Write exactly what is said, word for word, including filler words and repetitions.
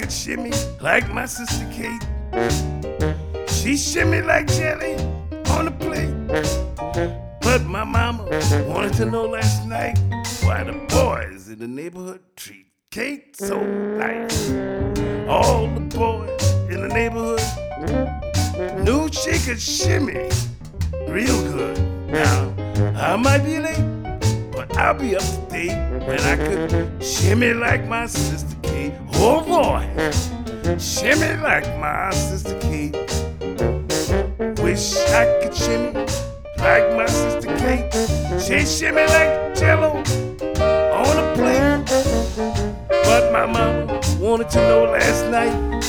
could shimmy like my sister Kate. She shimmy like jelly on the plate. But my mama wanted to know last night why the boys in the neighborhood treat Kate so nice. All the boys in the neighborhood knew she could shimmy real good. Now, I might be late, but I'll be up to date when I could shimmy like my sister Kate. Oh boy, shimmy like my sister Kate. Wish I could shimmy like my sister Kate. She shimmy like jello on a plate. But my mama wanted to know last night